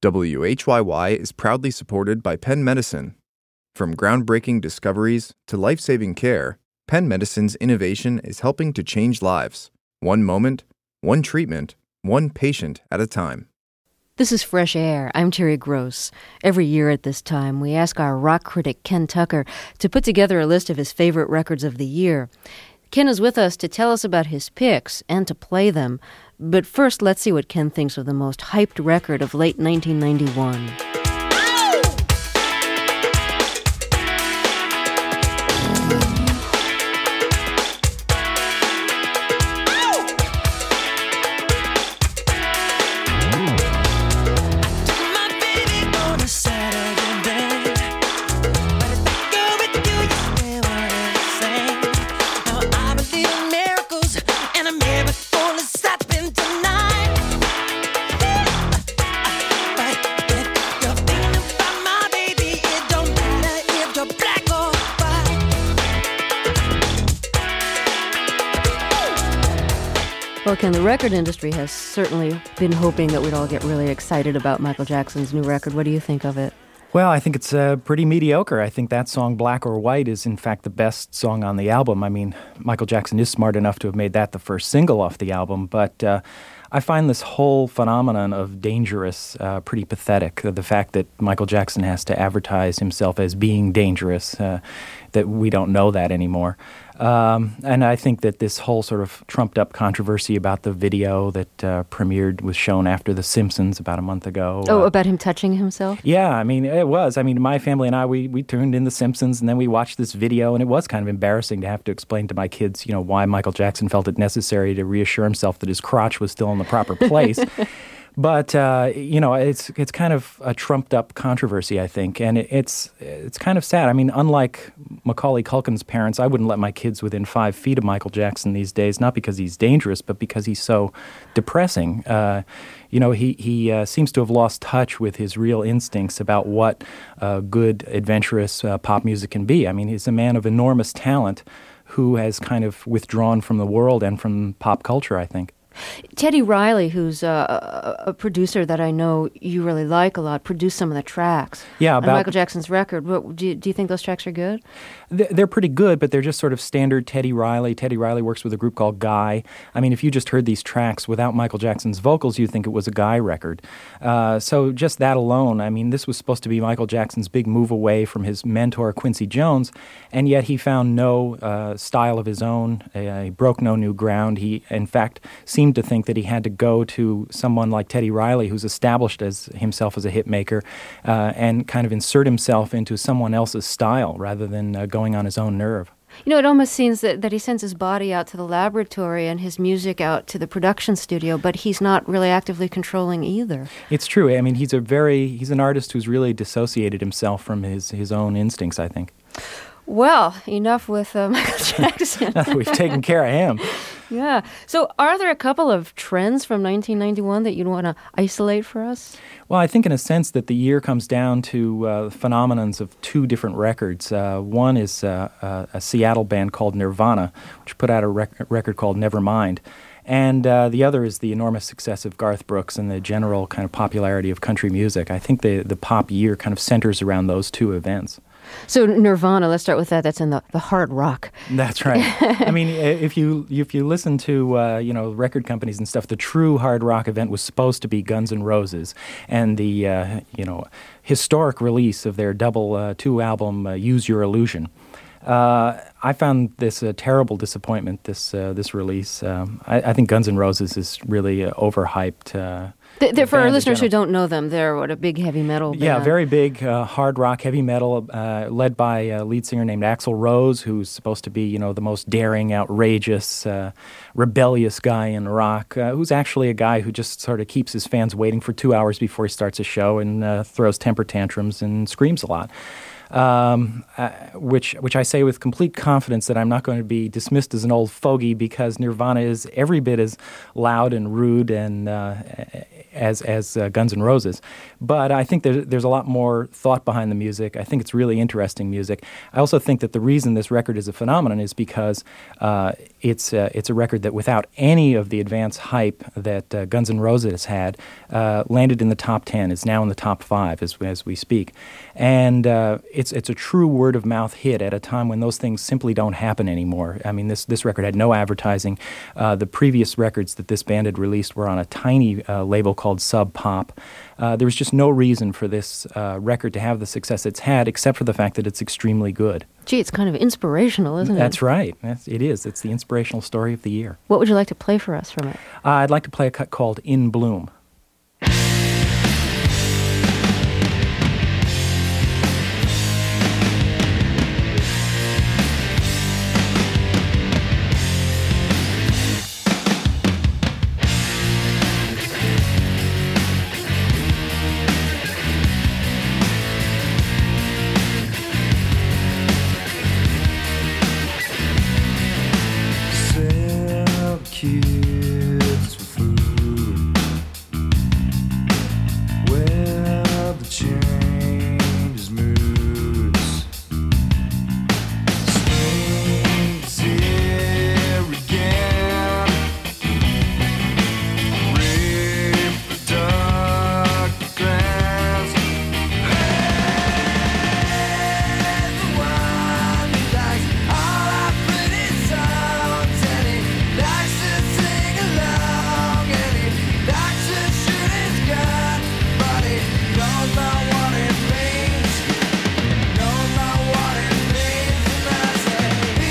WHYY is proudly supported by Penn Medicine. From groundbreaking discoveries to life-saving care, Penn Medicine's innovation is helping to change lives. One moment, one treatment, one patient at a time. This is Fresh Air. I'm Terry Gross. Every year at this time, we ask our rock critic Ken Tucker to put together a list of his favorite records of the year. Ken is with us to tell us about his picks and to play them. But first, let's see what Ken thinks of the most hyped record of late 1991. Well, Ken, the record industry has certainly been hoping that we'd all get really excited about Michael Jackson's new record. What do you think of it? Well, I think it's pretty mediocre. I think that song, Black or White, is in fact the best song on the album. I mean, Michael Jackson is smart enough to have made that the first single off the album, but I find this whole phenomenon of Dangerous pretty pathetic. The fact that Michael Jackson has to advertise himself as being dangerous, that we don't know that anymore. And I think that this whole sort of trumped-up controversy about the video that was shown after The Simpsons about a month ago. Oh, about him touching himself? Yeah, I mean, it was. I mean, my family and I, we tuned in The Simpsons, and then we watched this video, and it was kind of embarrassing to have to explain to my kids, why Michael Jackson felt it necessary to reassure himself that his crotch was still in the proper place. But, it's kind of a trumped-up controversy, I think, and it's kind of sad. I mean, unlike Macaulay Culkin's parents, I wouldn't let my kids within 5 feet of Michael Jackson these days, not because he's dangerous, but because he's so depressing. He seems to have lost touch with his real instincts about what good, adventurous pop music can be. I mean, he's a man of enormous talent who has kind of withdrawn from the world and from pop culture, I think. Teddy Riley, who's a producer that I know you really like a lot, produced some of the tracks on Michael Jackson's record. Do you think those tracks are good? They're pretty good, but they're just sort of standard Teddy Riley. Teddy Riley works with a group called Guy. I mean, if you just heard these tracks without Michael Jackson's vocals, you'd think it was a Guy record. So just that alone, I mean, this was supposed to be Michael Jackson's big move away from his mentor, Quincy Jones, and yet he found no style of his own. He broke no new ground. He, in fact, seemed to think that he had to go to someone like Teddy Riley, who's established as himself as a hit maker, and kind of insert himself into someone else's style rather than going on his own nerve. It almost seems that he sends his body out to the laboratory and his music out to the production studio, but he's not really actively controlling either. It's true. I mean, he's an artist who's really dissociated himself from his own instincts, I think. Well, enough with Michael Jackson. We've taken care of him. Yeah. So are there a couple of trends from 1991 that you'd want to isolate for us? Well, I think in a sense that the year comes down to phenomenons of two different records. One is a Seattle band called Nirvana, which put out a record called Nevermind. And the other is the enormous success of Garth Brooks and the general kind of popularity of country music. I think the pop year kind of centers around those two events. So Nirvana, let's start with that. That's in the hard rock. That's right. I mean, if you listen to record companies and stuff, the true hard rock event was supposed to be Guns N' Roses, and the historic release of their double 2-album Use Your Illusion. I found this a terrible disappointment. This release. I think Guns N' Roses is really overhyped. For our listeners who don't know them, they're a big heavy metal band. Yeah, very big hard rock, heavy metal, led by a lead singer named Axl Rose, who's supposed to be, the most daring, outrageous, rebellious guy in rock, who's actually a guy who just sort of keeps his fans waiting for 2 hours before he starts a show and throws temper tantrums and screams a lot. which I say with complete confidence that I'm not going to be dismissed as an old fogey, because Nirvana is every bit as loud and rude and as Guns N' Roses. But I think there's a lot more thought behind the music. I think it's really interesting music. I also think that the reason this record is a phenomenon is because it's a record that, without any of the advance hype that Guns N' Roses had, landed in the top 10, is now in the top 5 as we speak. And it's a true word-of-mouth hit at a time when those things simply don't happen anymore. I mean, this record had no advertising. The previous records that this band had released were on a tiny label called Sub Pop. There was just no reason for this record to have the success it's had, except for the fact that it's extremely good. Gee, it's kind of inspirational, isn't it? That's right. It is. It's the inspirational story of the year. What would you like to play for us from it? I'd like to play a cut called In Bloom. Kids for food. Well, the changes moods. Spring's here again. Reproductive glands. There's the one who likes all our pretty songs, and he likes to sing along, and he likes to shoot his gun, but he knows not what it means. Knows not what it means, and I say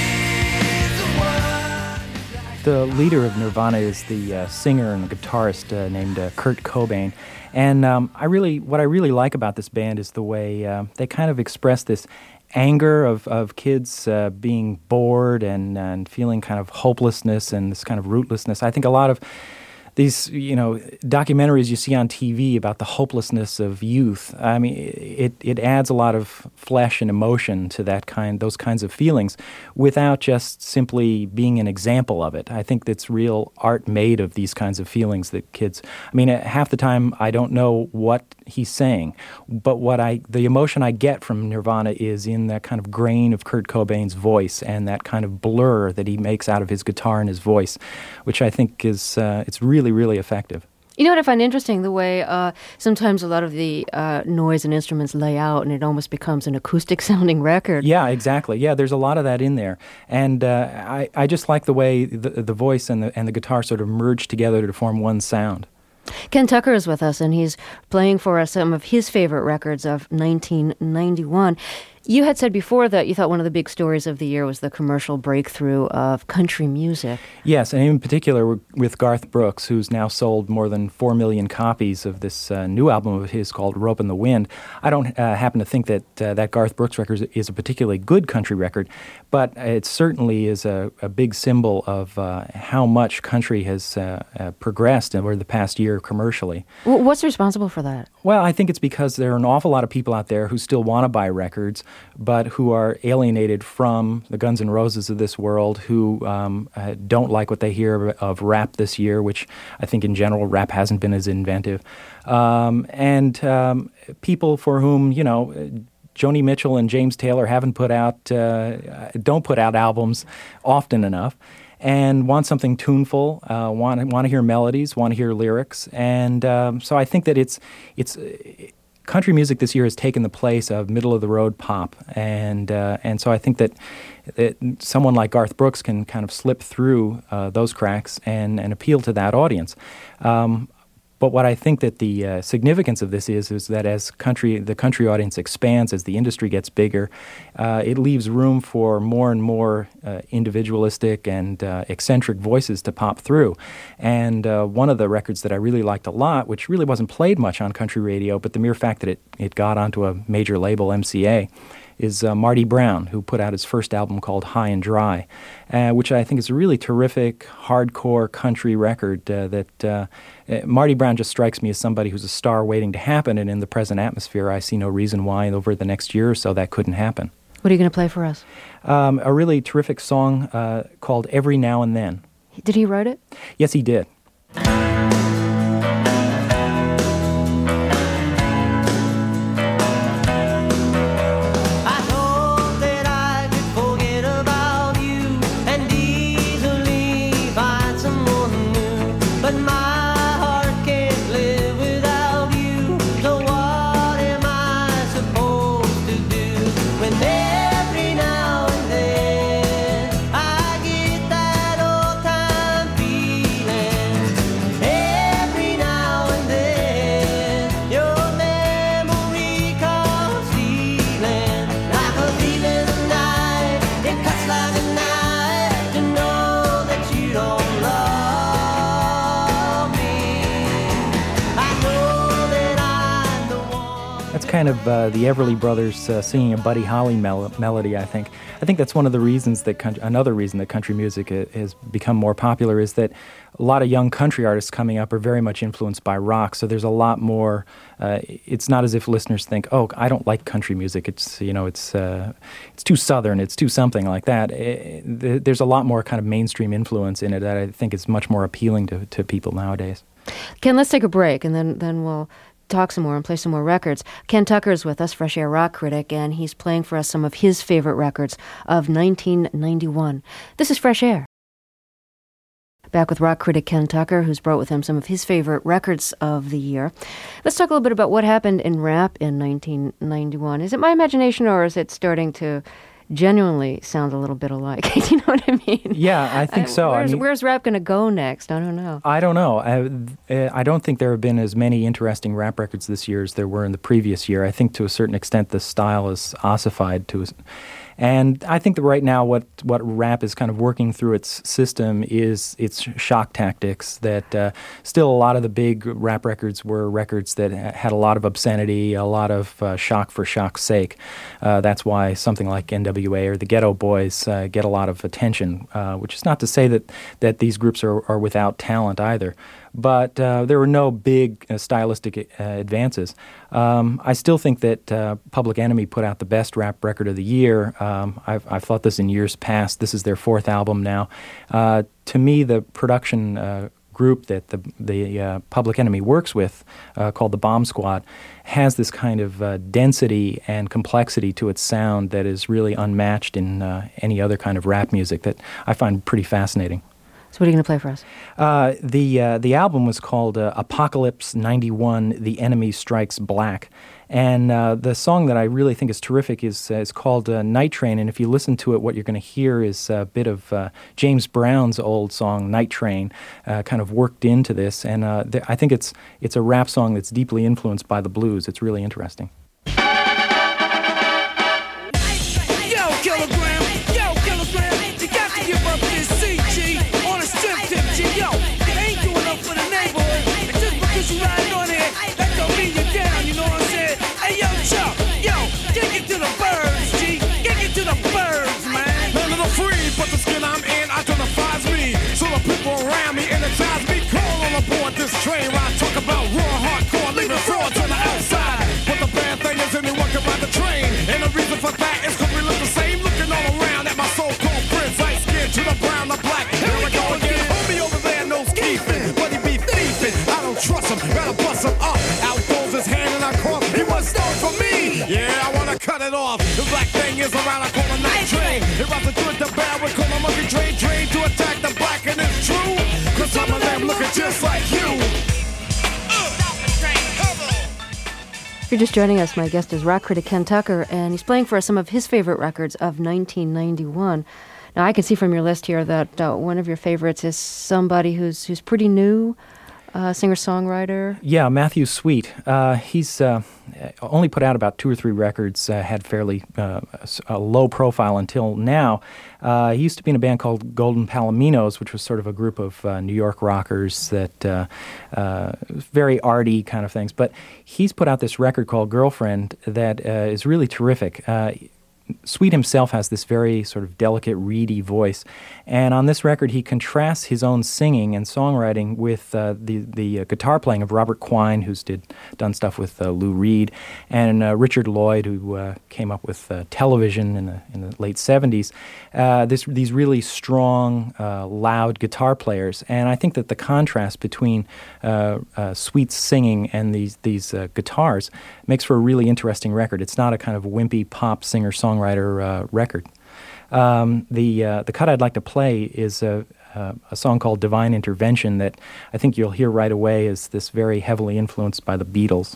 he's the one. The leader of Nirvana is the singer and guitarist named Kurt Cobain. And what I really like about this band is the way they kind of express this anger of kids being bored and feeling kind of hopelessness and this kind of rootlessness. I think a lot of these, documentaries you see on TV about the hopelessness of youth, I mean, it adds a lot of flesh and emotion to those kinds of feelings, without just simply being an example of it. I think that's real art made of these kinds of feelings that kids. I mean, half the time I don't know what he's saying, but the emotion I get from Nirvana is in that kind of grain of Kurt Cobain's voice and that kind of blur that he makes out of his guitar and his voice, which I think is it's really, really effective. You know what I find interesting? The way sometimes a lot of the noise and instruments lay out, and it almost becomes an acoustic-sounding record. Yeah, exactly. Yeah, there's a lot of that in there, and I just like the way the voice and the guitar sort of merge together to form one sound. Ken Tucker is with us, and he's playing for us some of his favorite records of 1991. You had said before that you thought one of the big stories of the year was the commercial breakthrough of country music. Yes, and in particular with Garth Brooks, who's now sold more than 4 million copies of this new album of his called Rope in the Wind. I don't happen to think that Garth Brooks record is a particularly good country record, but it certainly is a big symbol of how much country has progressed over the past year commercially. What's responsible for that? Well, I think it's because there are an awful lot of people out there who still want to buy records, but who are alienated from the Guns N' Roses of this world, who don't like what they hear of rap this year, which I think in general rap hasn't been as inventive. And people for whom, Joni Mitchell and James Taylor don't put out albums often enough, and want something tuneful, want to hear melodies, want to hear lyrics. And so I think that it's country music this year has taken the place of middle-of-the-road pop, and so I think that someone like Garth Brooks can kind of slip through those cracks and appeal to that audience. But what I think that the significance of this is that as the country audience expands, as the industry gets bigger, it leaves room for more and more individualistic and eccentric voices to pop through. And one of the records that I really liked a lot, which really wasn't played much on country radio, but the mere fact that it got onto a major label, MCA, is Marty Brown, who put out his first album called High and Dry, which I think is a really terrific hardcore country record Marty Brown just strikes me as somebody who's a star waiting to happen, and in the present atmosphere, I see no reason why over the next year or so that couldn't happen. What are you going to play for us? A really terrific song called Every Now and Then. Did he write it? Yes, he did. Kind of the Everly Brothers singing a Buddy Holly melody, I think. I think that's one of the reasons that another reason that country music has become more popular is that a lot of young country artists coming up are very much influenced by rock. So there's a lot more. It's not as if listeners think, "Oh, I don't like country music. It's it's too southern. It's too something like that." There's a lot more kind of mainstream influence in it that I think is much more appealing to people nowadays. Ken, let's take a break, and then we'll talk some more and play some more records. Ken Tucker is with us, Fresh Air rock critic, and he's playing for us some of his favorite records of 1991. This is Fresh Air. Back with rock critic Ken Tucker, who's brought with him some of his favorite records of the year. Let's talk a little bit about what happened in rap in 1991. Is it my imagination, or is it starting to genuinely sound a little bit alike? Do you know what I mean? Yeah, I think so. Where's rap going to go next? I don't know. I don't know. I don't think there have been as many interesting rap records this year as there were in the previous year. I think to a certain extent the style is ossified to And I think that right now what rap is kind of working through its system is its shock tactics, that still a lot of the big rap records were records that had a lot of obscenity, a lot of shock for shock's sake. That's why something like NWA or the Ghetto Boys get a lot of attention, which is not to say that these groups are without talent either. But there were no big stylistic advances. I still think that Public Enemy put out the best rap record of the year. I've thought this in years past. This is their fourth album now. To me, the production group that the Public Enemy works with, called the Bomb Squad, has this kind of density and complexity to its sound that is really unmatched in any other kind of rap music that I find pretty fascinating. So what are you going to play for us? The album was called Apocalypse 91, The Enemy Strikes Black. And the song that I really think is terrific is called Night Train. And if you listen to it, what you're going to hear is a bit of James Brown's old song, Night Train, kind of worked into this. And I think it's a rap song that's deeply influenced by the blues. It's really interesting. But the skin I'm in identifies me. So the people around me energize me. Call on aboard this train where I talk about raw hardcore, leaving frauds on the outside. But the bad thing is anyone can ride the train. And the reason for that is because we look the same. Looking all around at my so-called friends. Light skin to the brown, the black. Here we go again. Homie over there knows keeping, but he be thieving. I don't trust him, gotta bust him up. Out goes his hand and I cross. He was stole from me. Yeah, I wanna cut it off. The black thing is around, I call a night train. It runs the good, the bad, we call a monkey train to attack the black, and it's true. Cause some of them looking just like you. If you're just joining us, my guest is rock critic Ken Tucker, and he's playing for us some of his favorite records of 1991. Now, I can see from your list here that one of your favorites is somebody who's pretty new, singer-songwriter. Yeah, Matthew Sweet. He's only put out about 2 or 3 records, had fairly a low profile until now. He used to be in a band called Golden Palominos, which was sort of a group of New York rockers that very arty kind of things. But he's put out this record called Girlfriend that is really terrific. Sweet himself has this very sort of delicate, reedy voice, and on this record he contrasts his own singing and songwriting with the guitar playing of Robert Quine, who's done stuff with Lou Reed, and Richard Lloyd, who came up with television in the late 70s. These really strong, loud guitar players, and I think that the contrast between Sweet's singing and these guitars makes for a really interesting record. It's not a kind of wimpy pop singer-songwriter record. The cut I'd like to play is a song called Divine Intervention that I think you'll hear right away is this very heavily influenced by the Beatles.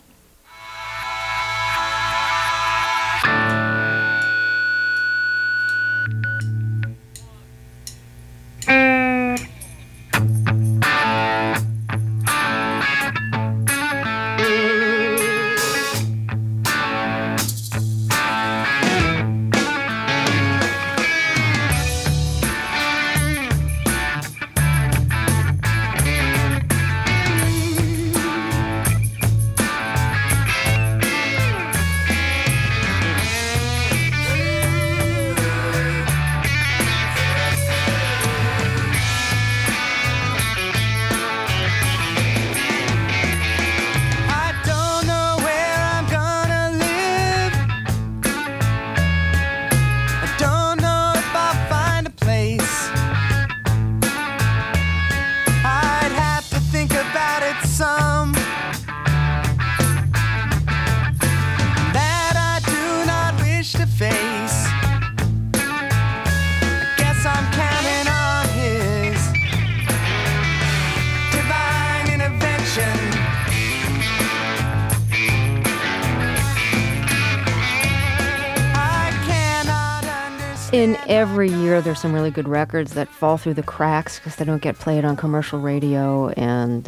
In every year, there's some really good records that fall through the cracks because they don't get played on commercial radio. And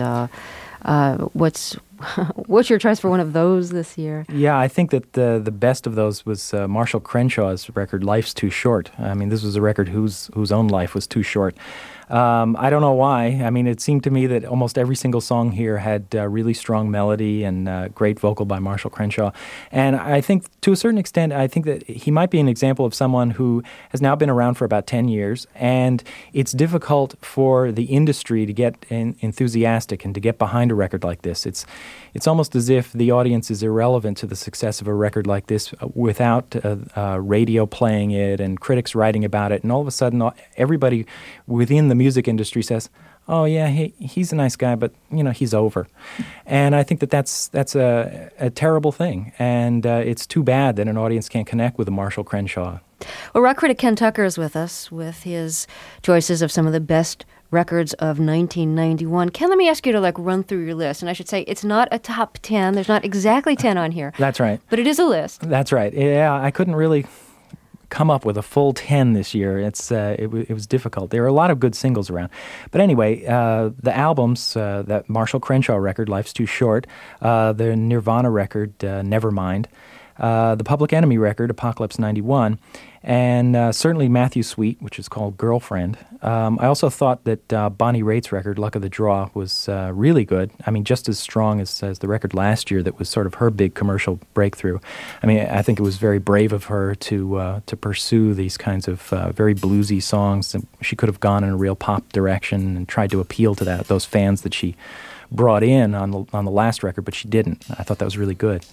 what's your choice for one of those this year? Yeah, I think that the best of those was Marshall Crenshaw's record, Life's Too Short. I mean, this was a record whose own life was too short. I don't know why. I mean, it seemed to me that almost every single song here had really strong melody and great vocal by Marshall Crenshaw. And I think, to a certain extent, I think that he might be an example of someone who has now been around for about 10 years, and it's difficult for the industry to get enthusiastic and to get behind a record like this. It's almost as if the audience is irrelevant to the success of a record like this without radio playing it and critics writing about it, and all of a sudden everybody within the music industry says, oh yeah, he's a nice guy, but he's over. And I think that's a terrible thing, and it's too bad that an audience can't connect with a Marshall Crenshaw. Well, rock critic Ken Tucker is with us with his choices of some of the best records of 1991. Ken, let me ask you to run through your list. And I should say, it's not a top 10. There's not exactly 10 on here. That's right. But it is a list. That's right. Yeah, I couldn't really come up with a full 10 this year. It was difficult. There are a lot of good singles around. But anyway, the albums, that Marshall Crenshaw record, Life's Too Short, the Nirvana record, Nevermind, the Public Enemy record, Apocalypse 91, and certainly Matthew Sweet, which is called Girlfriend. I also thought that Bonnie Raitt's record, Luck of the Draw, was really good. I mean, just as strong as the record last year that was sort of her big commercial breakthrough. I mean, I think it was very brave of her to pursue these kinds of very bluesy songs. She could have gone in a real pop direction and tried to appeal to those fans that she brought in on the last record, but she didn't. I thought that was really good.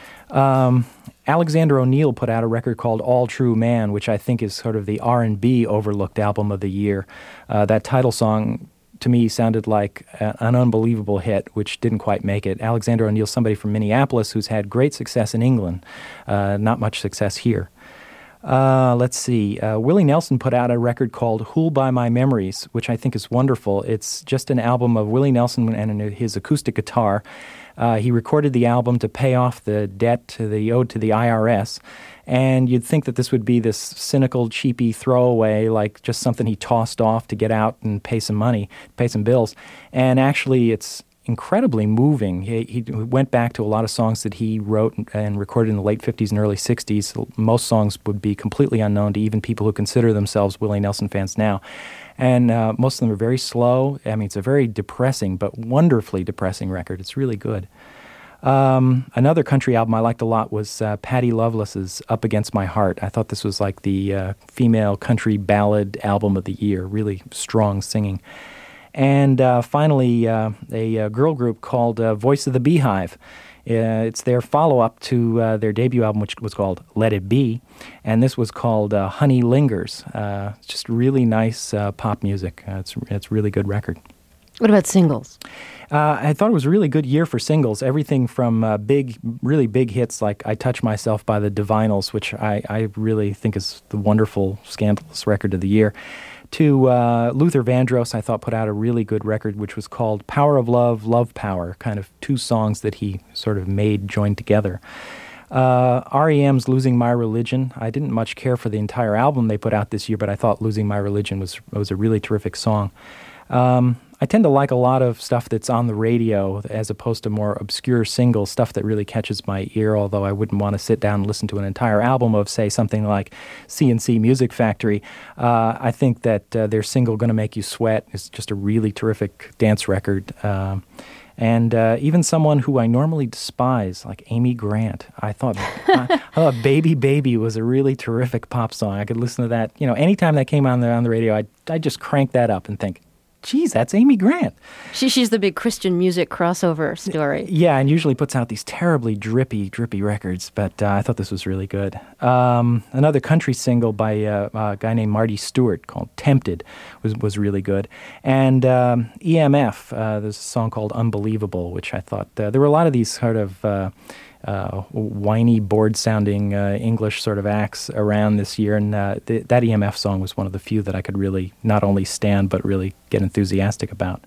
Alexander O'Neal put out a record called All True Man, which I think is sort of the R&B overlooked album of the year. That title song, to me, sounded like an unbelievable hit, which didn't quite make it. Alexander O'Neal's somebody from Minneapolis who's had great success in England, not much success here. Let's see. Willie Nelson put out a record called Who'll Buy My Memories, which I think is wonderful. It's just an album of Willie Nelson and his acoustic guitar. He recorded the album to pay off the debt that he owed to the IRS, and you'd think that this would be this cynical, cheapy throwaway, like just something he tossed off to get out and pay some money, pay some bills. And actually, it's incredibly moving. He went back to a lot of songs that he wrote and recorded in the late 50s and early 60s. Most songs would be completely unknown to even people who consider themselves Willie Nelson fans now. And most of them are very slow. I mean, it's a very depressing, but wonderfully depressing record. It's really good. Another country album I liked a lot was Patti Loveless's Up Against My Heart. I thought this was like the female country ballad album of the year, really strong singing. And finally, a girl group called Voice of the Beehive. It's their follow-up to their debut album, which was called Let It Be, and this was called Honey Lingers. It's just really nice pop music. It's a really good record. What about singles? I thought it was a really good year for singles. Everything from really big hits like I Touch Myself by the Divinyls, which I really think is the wonderful, scandalous record of the year, to Luther Vandross, I thought put out a really good record, which was called Power of Love, Love Power, kind of two songs that he sort of made joined together. REM's Losing My Religion. I didn't much care for the entire album they put out this year, but I thought Losing My Religion was a really terrific song. I tend to like a lot of stuff that's on the radio as opposed to more obscure singles, stuff that really catches my ear, although I wouldn't want to sit down and listen to an entire album of, say, something like C+C Music Factory. I think that their single Gonna Make You Sweat is just a really terrific dance record. And even someone who I normally despise, like Amy Grant, I thought Baby Baby was a really terrific pop song. I could listen to that, anytime that came on the radio, I'd just crank that up and think, geez, that's Amy Grant. She's the big Christian music crossover story. Yeah, and usually puts out these terribly drippy records, but I thought this was really good. Another country single by a guy named Marty Stewart called Tempted was really good. And EMF, there's a song called Unbelievable, which I thought, there were a lot of these sort of whiny, bored-sounding English sort of acts around this year, and that EMF song was one of the few that I could really not only stand but really get enthusiastic about.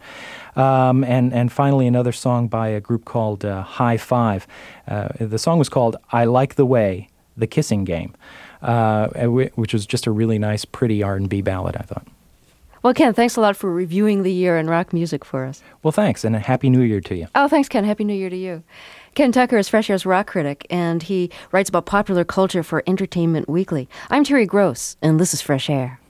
And finally, another song by a group called High Five. The song was called I Like the Way, The Kissing Game, which was just a really nice, pretty R&B ballad, I thought. Well, Ken, thanks a lot for reviewing the year in rock music for us. Well, thanks, and a Happy New Year to you. Oh, thanks, Ken. Happy New Year to you. Ken Tucker is Fresh Air's rock critic, and he writes about popular culture for Entertainment Weekly. I'm Terry Gross, and this is Fresh Air.